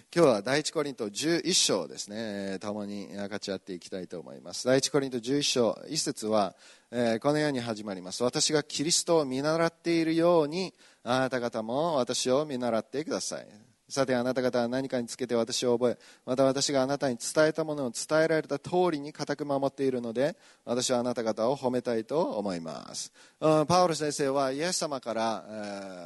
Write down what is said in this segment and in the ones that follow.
今日は第一コリント11章ですね、共に分かち合っていきたいと思います。第一コリント11章1節は、このように始まります。私がキリストを見習っているように、あなた方も私を見習ってください。さてあなた方は何かにつけて私を覚え、また私があなたに伝えたものを伝えられた通りに固く守っているので、私はあなた方を褒めたいと思います。パウロ先生はイエス様から、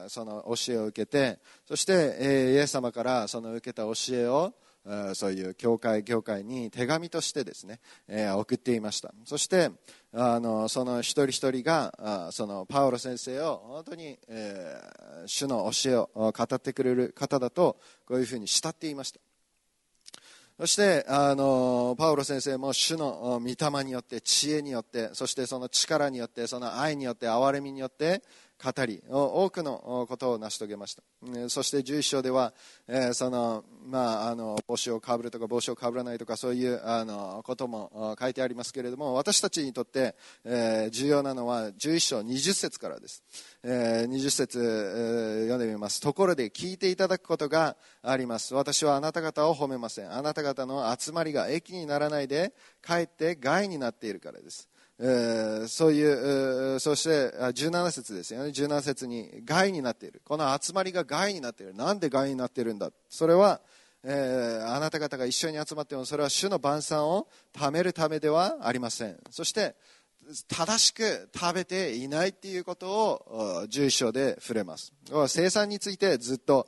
その教えを受けて、そして、イエス様からその受けた教えをそういう教会に手紙としてですね、送っていました。そしてその一人一人がそのパウロ先生を本当に、主の教えを語ってくれる方だとこういうふうに慕っていました。そしてパウロ先生も主の御霊によって、知恵によって、そしてその力によって、その愛によって、憐れみによって語り、多くのことを成し遂げました。そして11章では、その帽子をかぶるとか帽子をかぶらないとか、そういうことも書いてありますけれども、私たちにとって、重要なのは11章20節からです。20節、読んでみます。ところで聞いていただくことがあります。私はあなた方を褒めません。あなた方の集まりが益にならないでかえって害になっているからです。そして17節ですよね。17節に害になっている、この集まりが害になっている。なんで害になっているんだ。それは、あなた方が一緒に集まっても、それは主の晩餐を貯めるためではありません。そして正しく食べていないということを11章で触れます。生産についてずっと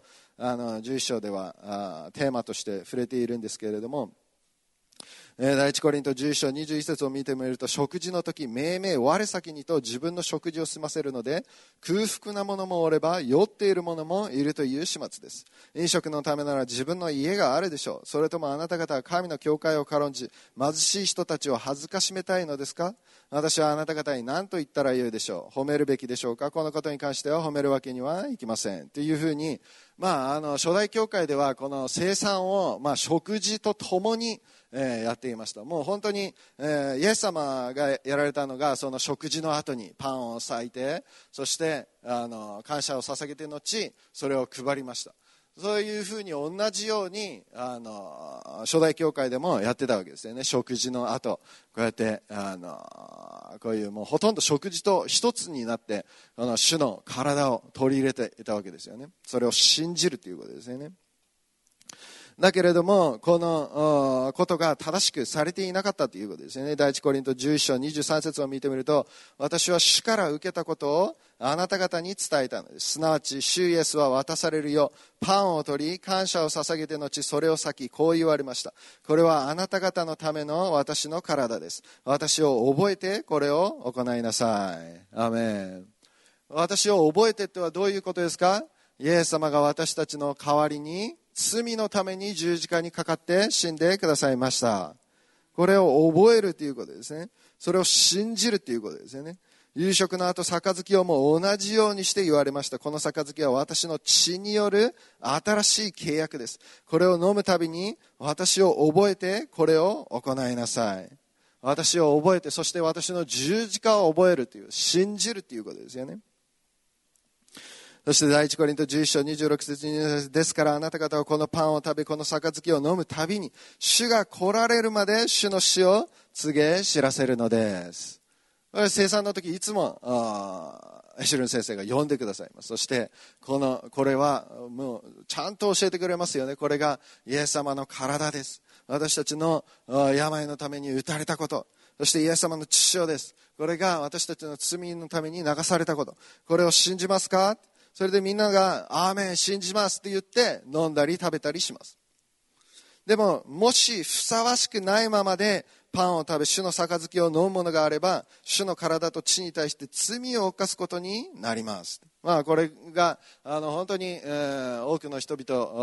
11章ではテーマとして触れているんですけれども、第一コリント11章21節を見てみると、食事の時めいめい我先にと自分の食事を済ませるので、空腹な者もおれば酔っている者もいるという始末です。飲食のためなら自分の家があるでしょう。それともあなた方は神の教会を軽んじ、貧しい人たちを恥ずかしめたいのですか。私はあなた方に何と言ったらよいでしょう。褒めるべきでしょうか。このことに関しては褒めるわけにはいきませんというふうに、初代教会ではこの生産を、食事とともにやっていました。もう本当に、イエス様がやられたのが、その食事の後にパンを裂いて、そして感謝を捧げて後それを配りました。そういうふうに同じように初代教会でもやってたわけですよね。食事の後こうやってこういうもうほとんど食事と一つになって主の体を取り入れていたわけですよね。それを信じるということですよね。だけれどもこのことが正しくされていなかったということですね。第一コリント11章23節を見てみると、私は主から受けたことをあなた方に伝えたのです。すなわち主イエスは渡されるよパンを取り感謝を捧げて後それを裂きこう言われました。これはあなた方のための私の体です。私を覚えてこれを行いなさい。アーメン。私を覚えてとはどういうことですか。イエス様が私たちの代わりに罪のために十字架にかかって死んでくださいました。これを覚えるということですね。それを信じるということですよね。夕食の後杯をも同じようにして言われました。この杯は私の血による新しい契約です。これを飲むたびに私を覚えてこれを行いなさい。私を覚えて、そして私の十字架を覚えるという、信じるということですよね。そして第一コリント11章26節に、ですからあなた方はこのパンを食べこの杯を飲むたびに主が来られるまで主の死を告げ知らせるのです。生産の時いつもエシュルン先生が呼んでくださいます。そしてこれはもうちゃんと教えてくれますよね。これがイエス様の体です。私たちの病のために打たれたこと、そしてイエス様の血潮です。これが私たちの罪のために流されたこと、これを信じますか。それでみんながアーメン信じますって言って飲んだり食べたりします。でももしふさわしくないままでパンを食べ主の杯を飲むものがあれば、主の体と血に対して罪を犯すことになります。これが本当に、多くの人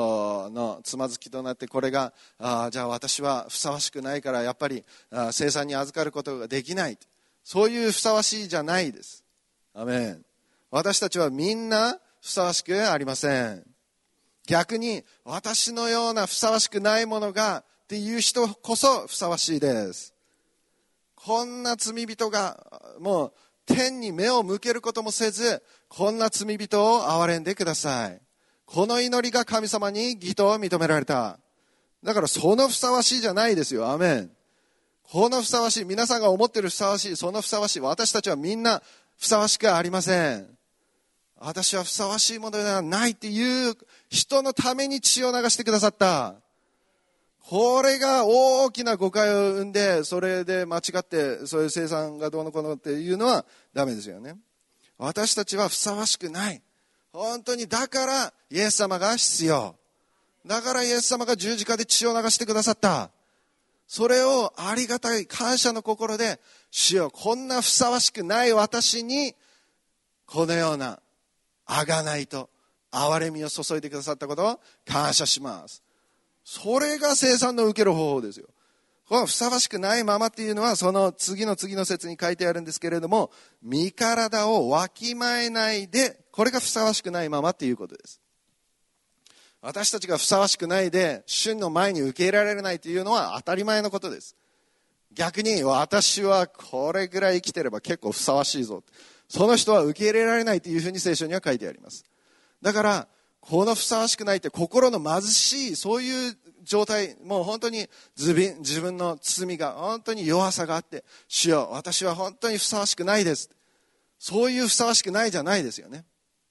々のつまずきとなって、これがじゃあ私はふさわしくないからやっぱり生産に預かることができない、そういうふさわしいじゃないです。アメン。私たちはみんなふさわしくありません。逆に私のようなふさわしくないものがっていう人こそふさわしいです。こんな罪人がもう天に目を向けることもせず、こんな罪人を憐れんでください。 この祈りが神様に義と認められた。だからそのふさわしいじゃないですよ。アメン。このふさわしい、皆さんが思っているふさわしい、そのふさわしい、私たちはみんなふさわしくありません。私はふさわしいものではないっていう人のために血を流してくださった。これが大きな誤解を生んで、それで間違ってそういう生産がどうのこうのっていうのはダメですよね。私たちはふさわしくない。本当にだからイエス様が必要。だからイエス様が十字架で血を流してくださった。それをありがたい感謝の心で、主よ、こんなふさわしくない私にこのような贖いと憐れみを注いでくださったことを感謝します。それが聖餐の受ける方法ですよ。このふさわしくないままっていうのは、その次の節に書いてあるんですけれども、身体をわきまえないで、これがふさわしくないままっていうことです。私たちがふさわしくないで主の前に受け入れられないというのは当たり前のことです。逆に私はこれぐらい生きてれば結構ふさわしいぞ、その人は受け入れられないというふうに聖書には書いてあります。だからこのふさわしくないって心の貧しいそういう状態、もう本当に自分の罪が本当に弱さがあって、主よ、私は本当にふさわしくないです、そういうふさわしくないじゃないですよね。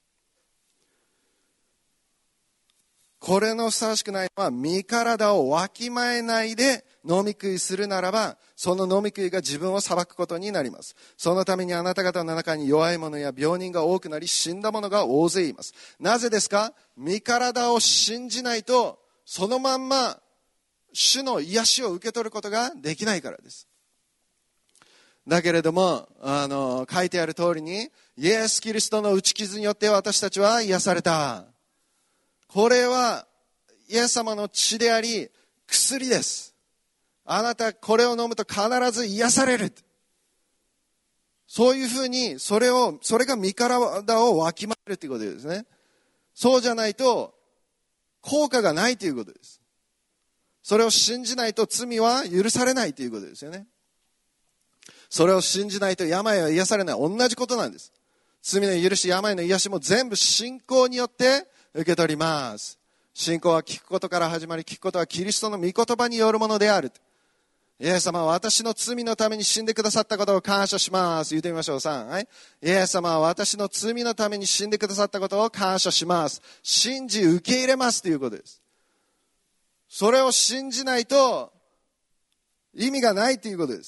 これのふさわしくないのは、身体をわきまえないで飲み食いするならば、その飲み食いが自分を裁くことになります。そのためにあなた方の中に弱い者や病人が多くなり、死んだ者が大勢います。なぜですか？身体を信じないと、そのまんま主の癒しを受け取ることができないからです。だけれども、書いてある通りに、イエス・キリストの打ち傷によって私たちは癒された。これはイエス様の血であり薬です。あなたこれを飲むと必ず癒される。そういうふうにそれが身体をわきまえるということですね。そうじゃないと効果がないということです。それを信じないと罪は許されないということですよね。それを信じないと病は癒されない。同じことなんです。罪の許し、病の癒しも全部信仰によって受け取ります。信仰は聞くことから始まり、聞くことはキリストの御言葉によるものである。イエス様は私の罪のために死んでくださったことを感謝します。言ってみましょう。3、はい。イエス様は私の罪のために死んでくださったことを感謝します。信じ受け入れますということです。それを信じないと意味がないということです。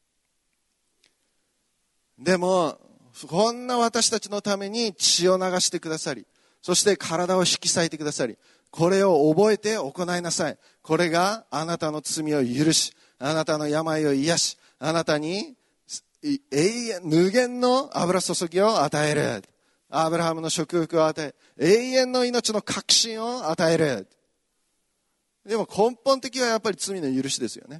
でもこんな私たちのために血を流してくださり、そして体を引き裂いてくださり、これを覚えて行いなさい。これがあなたの罪を許し、あなたの病を癒し、あなたに無限の油注ぎを与える。アブラハムの祝福を与え、永遠の命の確信を与える。でも根本的はやっぱり罪の許しですよね。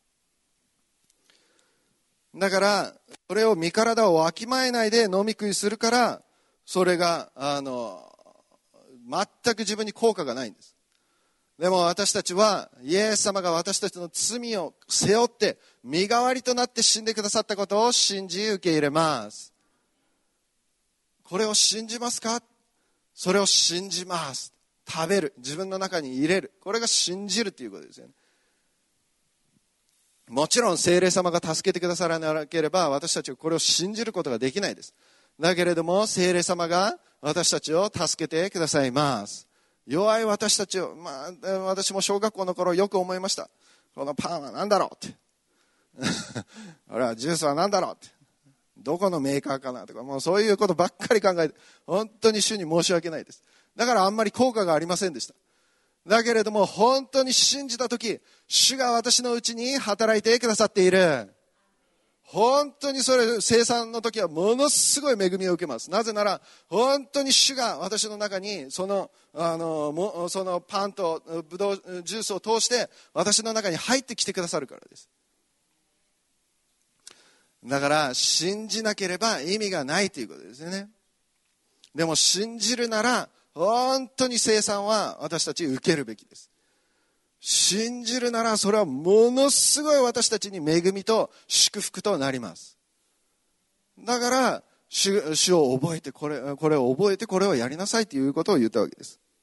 だからそれを身体をわきまえないで飲み食いするから、それが全く自分に効果がないんです。でも私たちはイエス様が私たちの罪を背負って身代わりとなって死んでくださったことを信じ受け入れます。これを信じますか？それを信じます。食べる、自分の中に入れる、これが信じるということですよね。もちろん聖霊様が助けてくださらなければ私たちはこれを信じることができないです。だけれども聖霊様が私たちを助けてくださいます。弱い私たちを、私も小学校の頃よく思いました。このパンは何だろうってあれはジュースは何だろうって、どこのメーカーかなとか、もうそういうことばっかり考えて、本当に主に申し訳ないです。だからあんまり効果がありませんでした。だけれども本当に信じたとき、主が私のうちに働いてくださっている。本当にそれ、生産の時はものすごい恵みを受けます。なぜなら本当に主が私の中にそのパンとブドウジュースを通して私の中に入ってきてくださるからです。だから信じなければ意味がないということですよね。でも信じるなら本当に生産は私たち受けるべきです。信じるならそれはものすごい私たちに恵みと祝福となります。だから主を覚えてこれを覚えてこれをやりなさいということを言ったわけです。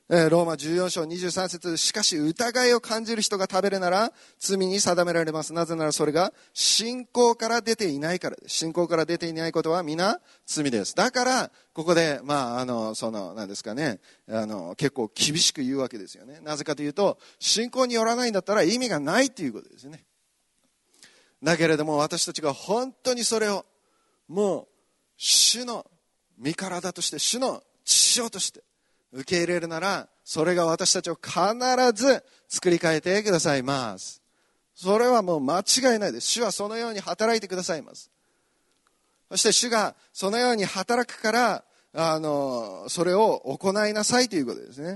ローマ14章23節、しかし疑いを感じる人が食べるなら罪に定められます。なぜならそれが信仰から出ていないからです。信仰から出ていないことは皆罪です。だからここで何ですかね、結構厳しく言うわけですよね。なぜかというと、信仰によらないんだったら意味がないということですね。だけれども私たちが本当にそれをもう主の身体として、主の血潮として受け入れるなら、それが私たちを必ず作り変えてくださいます。それはもう間違いないです。主はそのように働いてくださいます。そして主がそのように働くから、それを行いなさいということですね。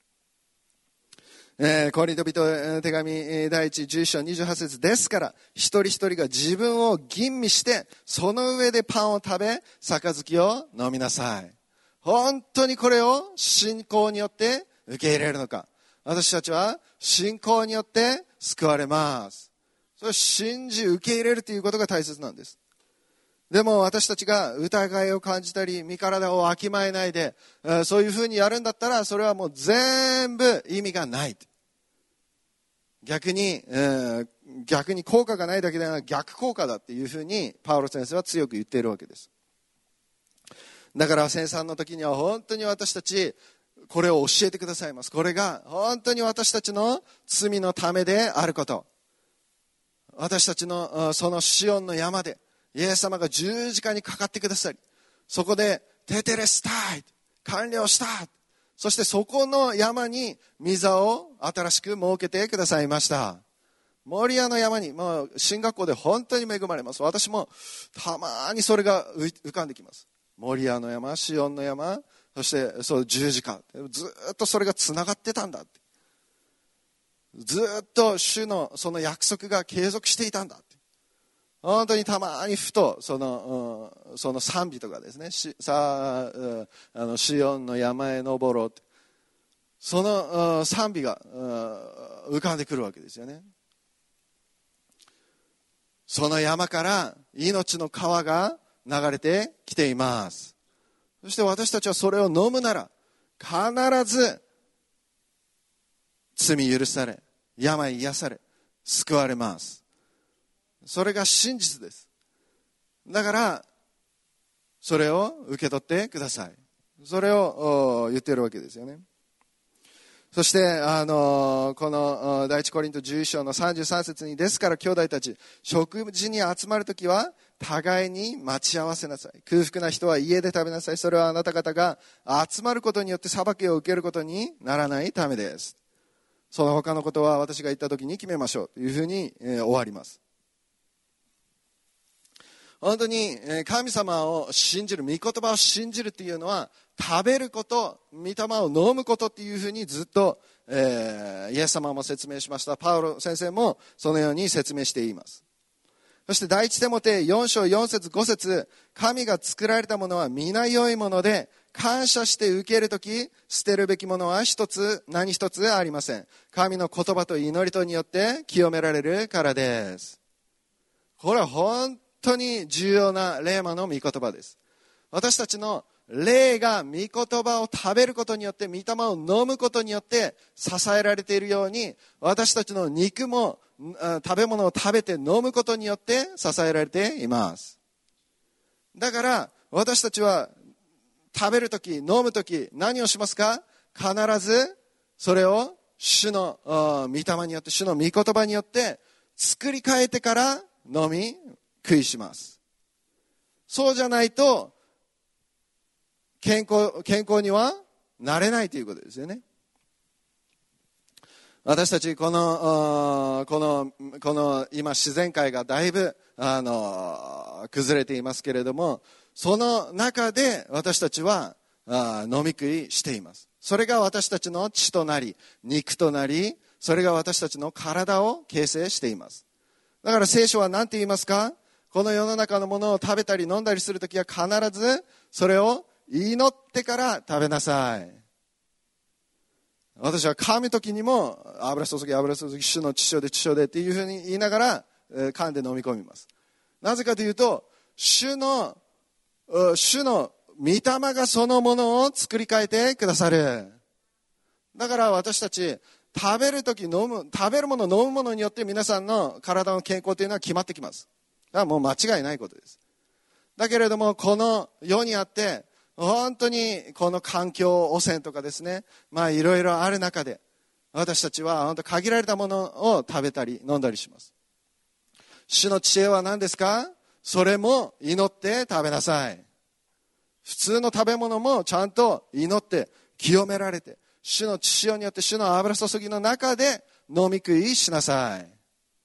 コリント人手紙第1、11章28節ですから、一人一人が自分を吟味して、その上でパンを食べ、杯を飲みなさい。本当にこれを信仰によって受け入れるのか。私たちは信仰によって救われます。それを信じ受け入れるということが大切なんです。でも私たちが疑いを感じたり、身体をわきまえないで、そういうふうにやるんだったら、それはもう全部意味がない。逆に効果がないだけではなく逆効果だっていうふうにパウロ先生は強く言っているわけです。だから宣賛の時には本当に私たちこれを教えてくださいます。これが本当に私たちの罪のためであること、私たちのそのシオンの山でイエス様が十字架にかかってくださり、そこでテテレスタイ、完了した、そしてそこの山に御座を新しく設けてくださいました。モリアの山に、進学校で本当に恵まれます。私もたまにそれが浮かんできます。モリアの山、シオンの山、そしてそう十字架、ずっとそれがつながってたんだって、ずっと主のその約束が継続していたんだって、本当にたまにふとその賛美とかですね、シオンの山へ登ろうって、その賛美が浮かんでくるわけですよね。その山から命の川が流れてきています。そして私たちはそれを飲むなら必ず罪許され、病癒され、救われます。それが真実です。だからそれを受け取ってください。それを言っているわけですよね。そしてこの第一コリント11章の33節に、ですから兄弟たち、食事に集まるときは互いに待ち合わせなさい。空腹な人は家で食べなさい。それはあなた方が集まることによって裁きを受けることにならないためです。その他のことは私が言ったときに決めましょうというふうに終わります。本当に神様を信じる、御言葉を信じるっていうのは、食べること、御霊を飲むことっていうふうにずっと、イエス様も説明しました。パウロ先生もそのように説明しています。そして第一テモテ4章4節5節、神が作られたものは皆良いもので、感謝して受けるとき捨てるべきものは何一つありません。神の言葉と祈りとによって清められるからです。これは本当に重要なレーマの御言葉です。私たちの霊が御言葉を食べることによって、御霊を飲むことによって支えられているように、私たちの肉も食べ物を食べて飲むことによって支えられています。だから私たちは食べるとき、飲むとき何をしますか？必ずそれを主の御霊によって、主の御言葉によって作り変えてから飲み食いします。そうじゃないと健康にはなれないということですよね。私たちこの今自然界がだいぶ崩れていますけれども、その中で私たちは飲み食いしています。それが私たちの血となり肉となり、それが私たちの体を形成しています。だから聖書は何て言いますか？この世の中のものを食べたり飲んだりするときは必ずそれを祈ってから食べなさい。私は噛むときにも油注ぎ主の血潮でっていうふうに言いながら噛んで飲み込みます。なぜかというと、主の御霊がそのものを作り変えてくださる。 だから私たち食べるもの飲むものによって皆さんの体の健康というのは決まってきます。だからもう間違いないことです。だけれどもこの世にあって本当にこの環境汚染とかですね、いろいろある中で私たちは本当限られたものを食べたり飲んだりします。主の知恵は何ですか？それも祈って食べなさい。普通の食べ物もちゃんと祈って清められて、主の血潮によって主の油注ぎの中で飲み食いしなさい。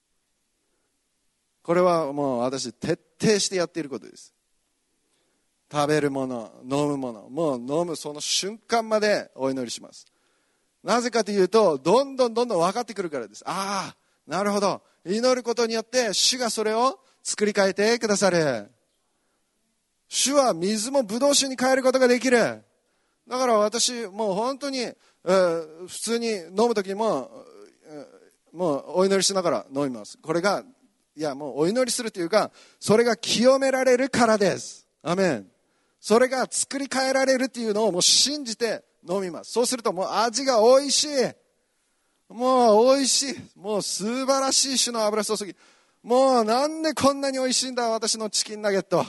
これはもう私徹底してやっていることです。食べるもの、飲むもの、もう飲むその瞬間までお祈りします。なぜかというと、どんどん分かってくるからです。ああ、なるほど。祈ることによって主がそれを作り変えてくださる。主は水もブドウ酒に変えることができる。だから私もう本当に、普通に飲む時も、もうお祈りしながら飲みます。これがもうお祈りするというか、それが清められるからです。アメン。それが作り変えられるっていうのをもう信じて飲みます。そうするともう味が美味しい。もう美味しい。もう素晴らしい主の油注ぎ。もうなんでこんなに美味しいんだ、私のチキンナゲット。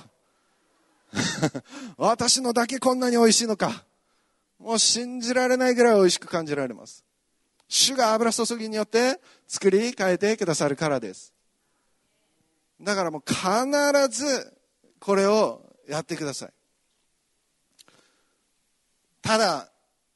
私のだけこんなに美味しいのか。もう信じられないぐらい美味しく感じられます。主が油注ぎによって作り変えてくださるからです。だからもう必ずこれをやってください。ただ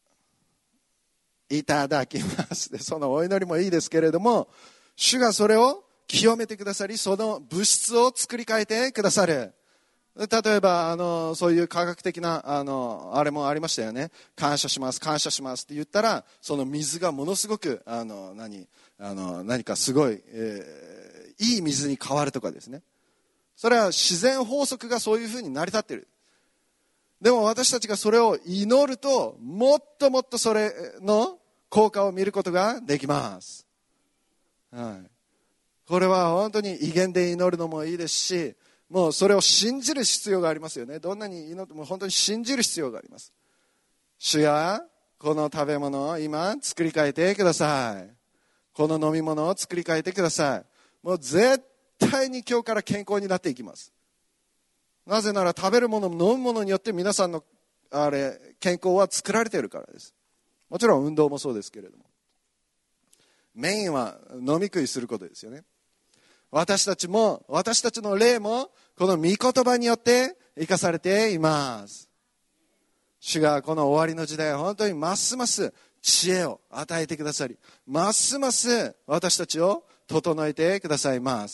いただきますで、そのお祈りもいいですけれども、主がそれを清めてくださり、その物質を作り変えてくださる。例えばそういう科学的なあれもありましたよね。感謝します感謝しますって言ったら、その水がものすごく何かすごい、いい水に変わるとかですね。それは自然法則がそういうふうに成り立っている。でも私たちがそれを祈ると、もっともっとそれの効果を見ることができます。はい、これは本当に威厳で祈るのもいいですし、もうそれを信じる必要がありますよね。どんなに祈っても本当に信じる必要があります。主やこの食べ物を今作り変えてください。この飲み物を作り変えてください。もう絶対に今日から健康になっていきます。なぜなら食べるもの飲むものによって皆さんの健康は作られているからです。もちろん運動もそうですけれども、メインは飲み食いすることですよね。私たちの霊もこの御言葉によって生かされています。主がこの終わりの時代、本当にますます知恵を与えてくださり、ますます私たちを整えてくださいます。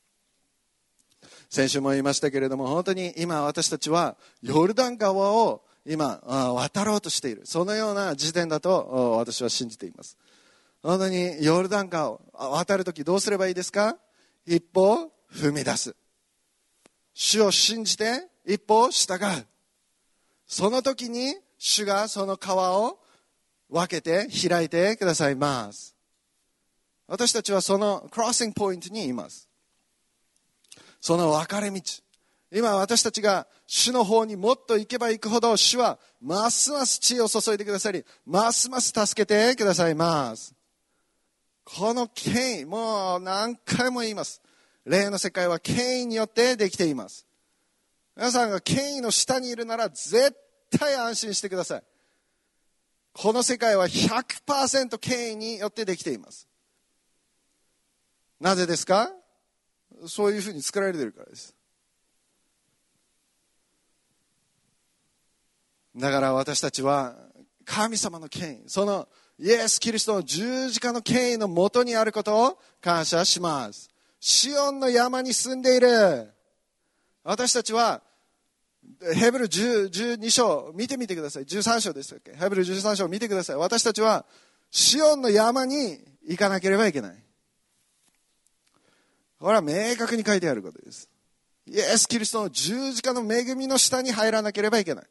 先週も言いましたけれども、本当に今私たちはヨルダン川を今渡ろうとしている、そのような時点だと私は信じています。本当にヨルダン川を渡るときどうすればいいですか？一歩踏み出す。主を信じて一歩従う。その時に主がその川を分けて開いてくださいます。私たちはそのクロッシングポイントにいます。その分かれ道。今私たちが主の方にもっと行けば行くほど、主はますます知恵を注いでくださり、ますます助けてくださいます。この権威、もう何回も言います。霊の世界は権威によってできています。皆さんが権威の下にいるなら絶対安心してください。この世界は 100% 権威によってできています。なぜですか？そういうふうに作られているからです。だから私たちは神様の権威、そのイエス・キリストの十字架の権威のもとにあることを感謝します。シオンの山に住んでいる私たちは、ヘブル12章見てみてください。13章でしたっけ？ヘブル13章見てください。私たちはシオンの山に行かなければいけない。これは明確に書いてあることです。イエス・キリストの十字架の恵みの下に入らなければいけない。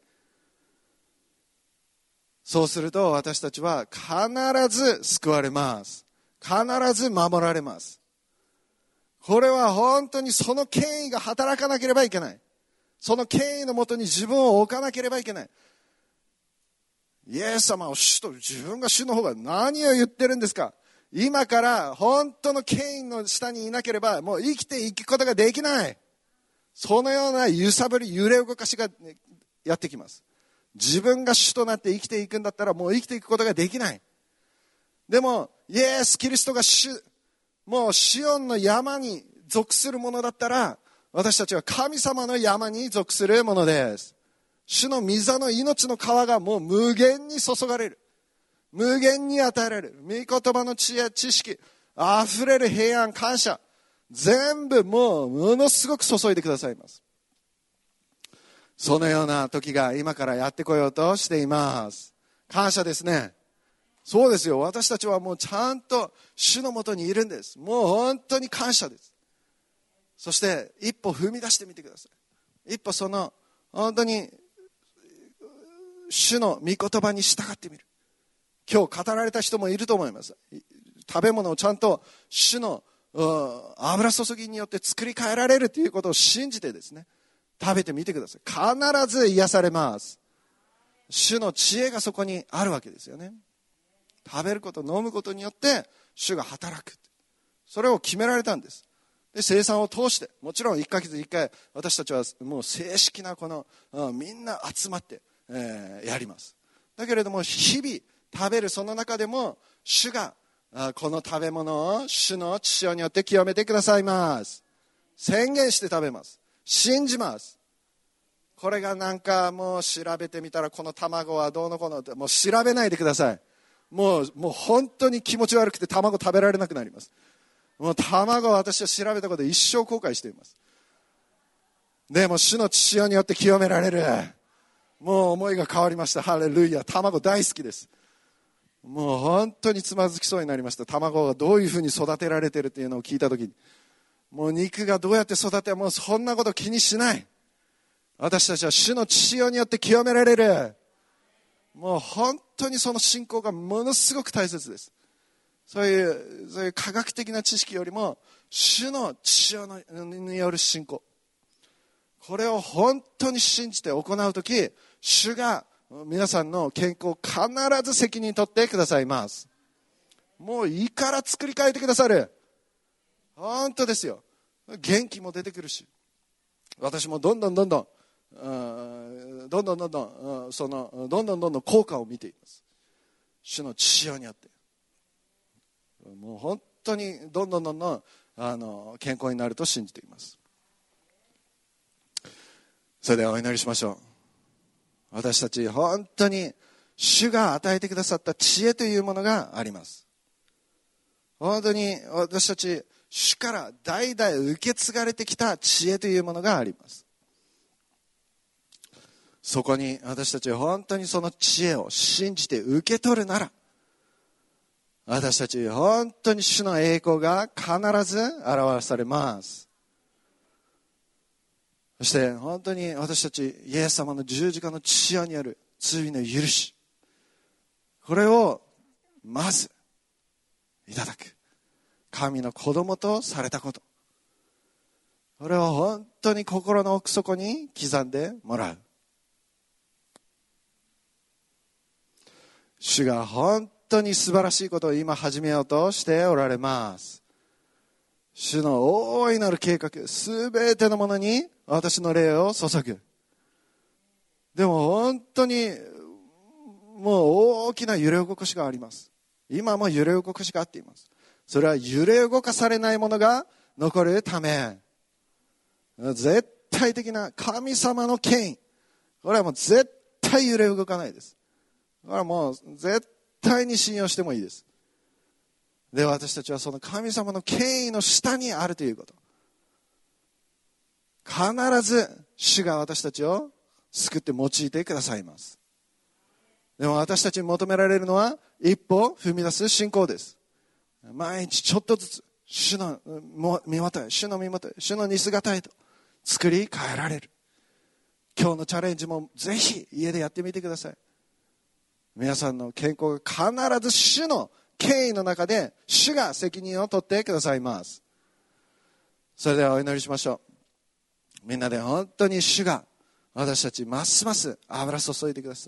そうすると私たちは必ず救われます。必ず守られます。これは本当にその権威が働かなければいけない。その権威のもとに自分を置かなければいけない。 イエス様を主と、自分が主の方が何を言ってるんですか。今から本当の権威の下にいなければもう生きていくことができない。そのような揺さぶり、揺れ動かしがやってきます。自分が主となって生きていくんだったらもう生きていくことができない。でもイエス・キリストが主、もうシオンの山に属するものだったら、私たちは神様の山に属するものです。主の御座の命の川がもう無限に注がれる。無限に与えられる。御言葉の知恵、知識、あふれる平安、感謝、全部もうものすごく注いでくださいます。そのような時が今からやってこようとしています。感謝ですね。そうですよ。私たちはもうちゃんと主のもとにいるんです。もう本当に感謝です。そして一歩踏み出してみてください。一歩その本当に主の御言葉に従ってみる。今日語られた人もいると思います。食べ物をちゃんと主の油注ぎによって作り変えられるということを信じてですね、食べてみてください。必ず癒されます。主の知恵がそこにあるわけですよね。食べること、飲むことによって主が働く。それを決められたんです。で、生産を通して、もちろん1ヶ月1回私たちはもう正式なこのみんな集まって、やります。だけれども日々食べるその中でも主がこの食べ物を主の血潮によって清めてくださいます。宣言して食べます。信じます。これがなんかもう調べてみたらこの卵はどうのこうのってもう調べないでください。もう本当に気持ち悪くて卵食べられなくなります。もう卵は私は調べたことで一生後悔しています。でも主の血潮によって清められる。もう思いが変わりました。ハレルヤ。卵大好きです。もう本当につまずきそうになりました。卵がどういうふうに育てられているというのを聞いたときに、もう肉がどうやって育て、もうそんなこと気にしない。私たちは主の血潮によって清められる。もう本当にその信仰がものすごく大切です。そういう科学的な知識よりも主の血潮による信仰、これを本当に信じて行うとき、主が皆さんの健康を必ず責任取ってくださいます。もう胃から作り変えてくださる。本当ですよ。元気も出てくるし、私もどんどん効果を見ています。主の血潮によってもう本当にどんどん健康になると信じています。それではお祈りしましょう。私たち本当に主が与えてくださった知恵というものがあります。本当に私たち主から代々受け継がれてきた知恵というものがあります。そこに私たち本当にその知恵を信じて受け取るなら、私たち本当に主の栄光が必ず表されます。そして本当に私たちイエス様の十字架の血潮にある罪の許し、これをまずいただく。神の子供とされたこと、これを本当に心の奥底に刻んでもらう。主が本当に素晴らしいことを今始めようとしておられます。主の大いなる計画、すべてのものに私の霊を注ぐ。でも本当にもう大きな揺れ動かしがあります。今も揺れ動かしがあっています。それは揺れ動かされないものが残るため、絶対的な神様の権威、これはもう絶対揺れ動かないです。これはもう絶対に信用してもいいです。で、私たちはその神様の権威の下にあるということ、必ず主が私たちを救って用いてくださいます。でも私たちに求められるのは一歩踏み出す信仰です。毎日ちょっとずつ主の身元へ、主の身元へ、主の似姿へと作り変えられる。今日のチャレンジもぜひ家でやってみてください。皆さんの健康が必ず主の権威の中で主が責任を取ってくださいます。それではお祈りしましょう。みんなで本当に主が私たちますます油注いでください。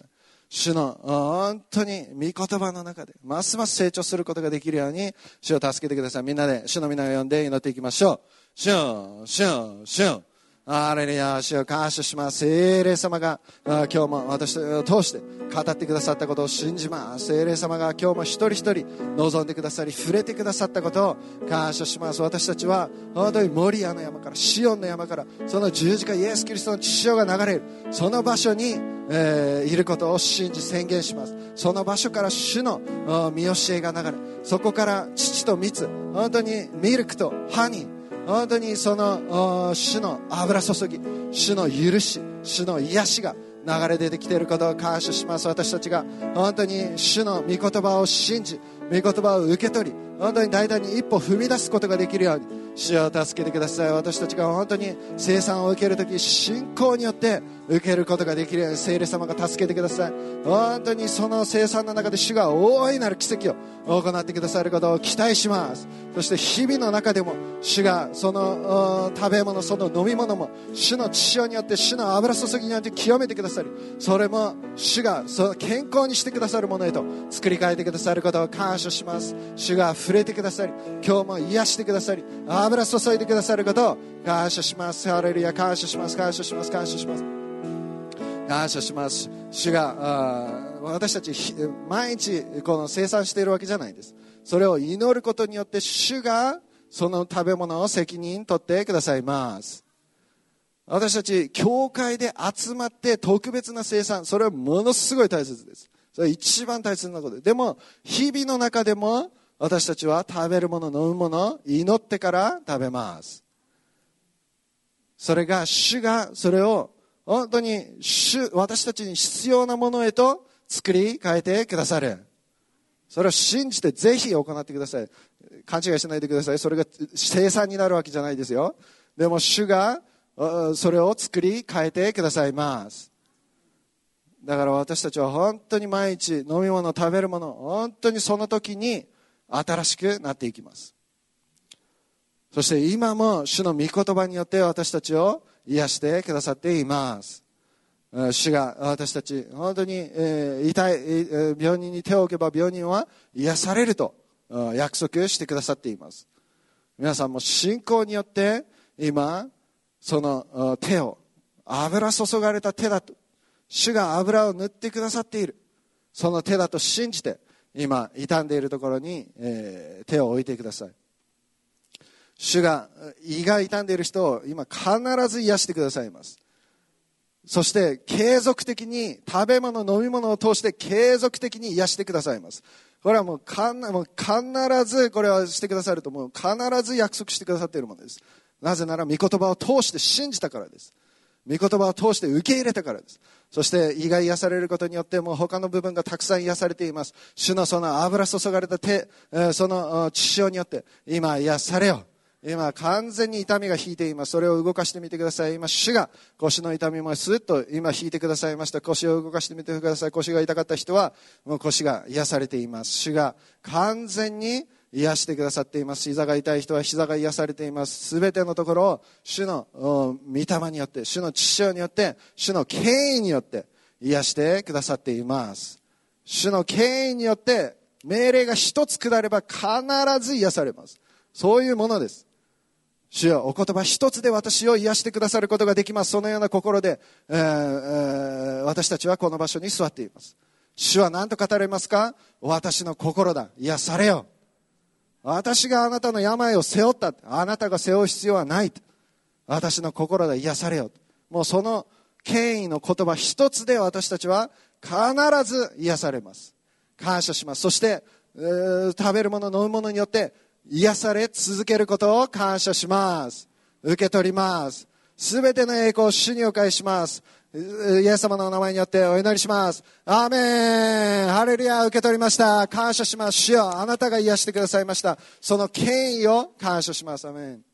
主の本当に御言葉の中でますます成長することができるように主を助けてください。みんなで主の皆を呼んで祈っていきましょう。主よ、主よ、主よ。ハレルヤ、主を感謝します。聖霊様が今日も私を通して語ってくださったことを信じます。聖霊様が今日も一人一人望んでくださり触れてくださったことを感謝します。私たちは本当にモリアの山からシオンの山からその十字架イエス・キリストの血潮が流れるその場所に、いることを信じ宣言します。その場所から主の見教えが流れ、そこから乳と蜜、本当にミルクとハニー、本当にその主の油注ぎ、主の許し、主の癒しが流れ出てきていることを感謝します。私たちが本当に主の御言葉を信じ、御言葉を受け取り、本当に大胆に一歩踏み出すことができるように主を助けてください。私たちが本当に聖餐を受けるとき信仰によって受けることができるように聖霊様が助けてください。本当にその聖餐の中で主が大いなる奇跡を行ってくださることを期待します。そして日々の中でも主がその食べ物、その飲み物も主の血潮によって、主の油注ぎによって清めてくださり、それも主がその健康にしてくださるものへと作り変えてくださることを感謝します。主が触れてくださり、今日も癒してくださり、油注いでくださることを感謝します。ハレルヤ、感謝します、感謝します、感謝します、感謝します。主が私たち毎日この生産しているわけじゃないです。それを祈ることによって主がその食べ物を責任取ってくださいます。私たち教会で集まって特別な生産、それはものすごい大切です。それは一番大切なことでも日々の中でも私たちは食べるもの、飲むもの、祈ってから食べます。それが主がそれを本当に私たちに必要なものへと作り変えてくださる。それを信じてぜひ行ってください。勘違いしないでください。それが生産になるわけじゃないですよ。でも主がそれを作り変えてくださいます。だから私たちは本当に毎日飲み物、食べるもの、本当にその時に新しくなっていきます。そして今も主の御言葉によって私たちを癒してくださっています。主が私たち本当に痛い病人に手を置けば病人は癒されると約束してくださっています。皆さんも信仰によって今その手を、油注がれた手だと、主が油を塗ってくださっているその手だと信じて今傷んでいるところに手を置いてください。主が胃が傷んでいる人を今必ず癒してくださいます。そして継続的に食べ物、飲み物を通して継続的に癒してくださいます。これはもう必ずこれはしてくださると、もう必ず約束してくださっているものです。なぜなら御言葉を通して信じたからです。御言葉を通して受け入れたからです。そして胃が癒されることによってもう他の部分がたくさん癒されています。主のその油注がれた手、その血潮によって今癒されよ。今完全に痛みが引いています。それを動かしてみてください。今主が腰の痛みもスッと今引いてくださいました。腰を動かしてみてください。腰が痛かった人はもう腰が癒されています。主が完全に癒してくださっています。膝が痛い人は膝が癒されています。すべてのところを主の御霊によって、主の血潮によって、主の権威によって癒してくださっています。主の権威によって命令が一つ下れば必ず癒されます。そういうものです。主よ、お言葉一つで私を癒してくださることができます。そのような心で、私たちはこの場所に座っています。主は何と語られますか？私の心だ、癒されよ。私があなたの病を背負った。あなたが背負う必要はない。私の心だ、癒されよ。もうその権威の言葉一つで私たちは必ず癒されます。感謝します。そして、食べるもの、飲むものによって癒され続けることを感謝します。受け取ります。すべての栄光を主にお返しします。イエス様の名前によってお祈りします。アーメン。ハレルヤ。受け取りました。感謝します。主よ、あなたが癒してくださいました。その権威を感謝します。アーメン。